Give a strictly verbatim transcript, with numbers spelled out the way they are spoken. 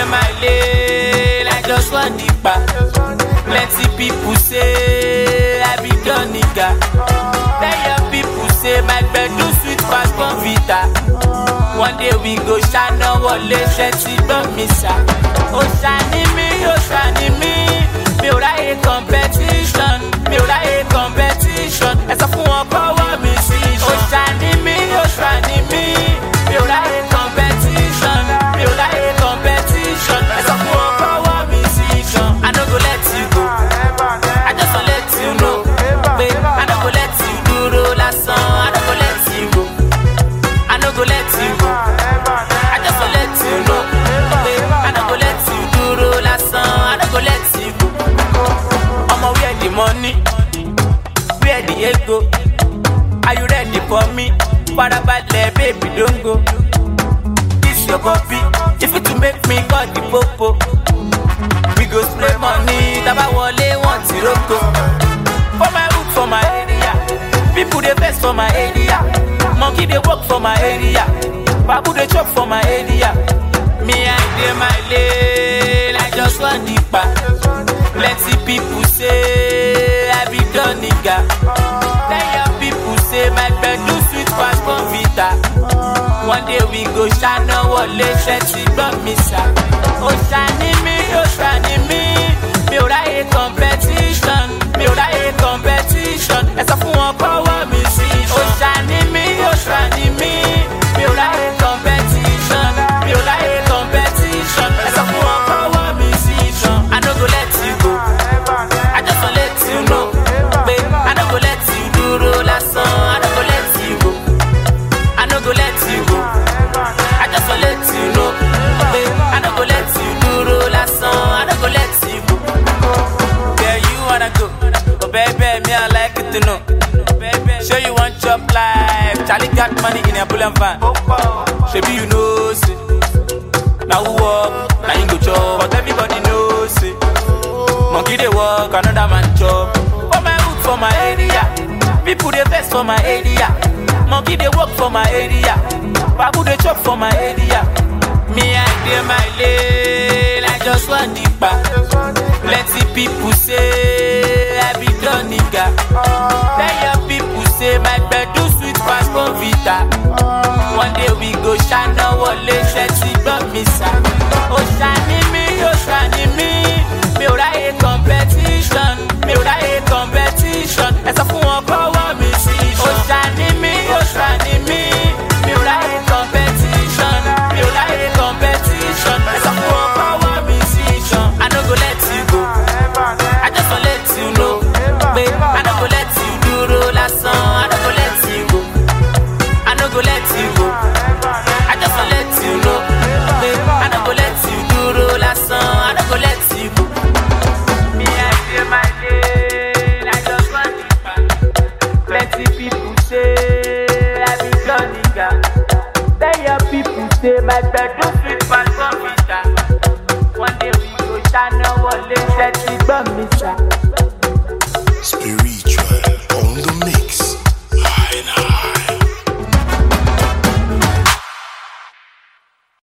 dey my lane, I just want the back. Plenty people say I be done nigga. Then your people say my bed do sweet pass Bonvita. One day we go shine on wọlé ṣe ti gbọ́ mi sá. Ó ṣàní mi, ó ṣàní mi. Mi ò ráyè competition, mi ò ráyè competition. Ẹ sọ fún wọn kọ́wọ́ mi sí iṣan. Ó ṣàní mi, ó ṣàní mi. Mi ò ráyè competition, mi ò ráyè competition. Ẹ sọ fún wọn kọ́wọ́ mi sí iṣan. I no go let you go, I just wan let you know. Pé I no go let you dúró lásán, I no go let you go. I no go let you go, I just wan let you know. Pé I no go let you dúró lásán, I no go let you go. Omo, where the money, where the ego? Are you ready for me? Farabalẹ̀ baby don't go. This your copy, if it to make me cut the popo. We go spray money, taba wọlé wọn ti roko. For my hook, for my area, people dey vex for my area. Monkey dey work for my area, babu dey chop for my area. Me I dey my lane, I just want the back. Plenty people say I be done nigga. Then your people say my bed do sweet pass Bonvita. One day we go shine on wọlé ṣe ti gbọ́ mi sá. Ó ṣàní mi, ó ṣàní mi. Mi ò ráyè competition, mi ò ráyè competition. Ẹ sọ fún wọn kọ́wọ́ mi sí iṣan. Ó ṣàní mi, ó ṣàní mi. Mi ò ráyè competition, mi ò ráyè competition. Ẹ sọ fún wọn kọ́wọ́ mi sí iṣan. I no go let you go, I just wan let you know. Pé I no go let you dúró lásán, I no go let you go. I no go let you go, I just wan let you know. Pé I no go let you dúró lásán, I no go let you go. Where you wanna go? Oh baby, me I like it to know. Baby, sure you want chop life. Charlie got money in a bull and van. Shebi you know say. Now who walk, now you go chop. But everybody knows say. Monkey dey walk, another man chop. For my hook, for my area, people dey vex for my area. Monkey dey work for my area, babu dey chop for my area. Me I dey my lane, I just want the back. Plenty people say I be done nigga. Then your people say my bed do sweet pass Bonvita. One day we go shine on wọlé ṣe ti gbọ́ mi sá. Ó ṣàní mi, ó ṣàní mi. Mi ò ráyè competition, mi ò ráyè competition. Ẹ sọ fún wọn kọ́wọ́ mi sí iṣan. Ó ṣàní mi, ó ṣàní mi. Mi ò ráyè competition, mi ò ráyè competition. Ẹ sọ fún wọn kọ́wọ́ mi sí iṣan. I no go let you go, I just wan let you know. Pé I no go let you dúró lásán, I no go let you go. I no go let you go, I just wan let you know. Pé I no go let you dúró lásán, I no go let you go. Me I dey my lane, I just want the back. Plenty people say I be done nigga. Then your people say my bed do sweet pass Bonvita. One day we go shine on wọlé ṣe ti gbọ́ mi sá.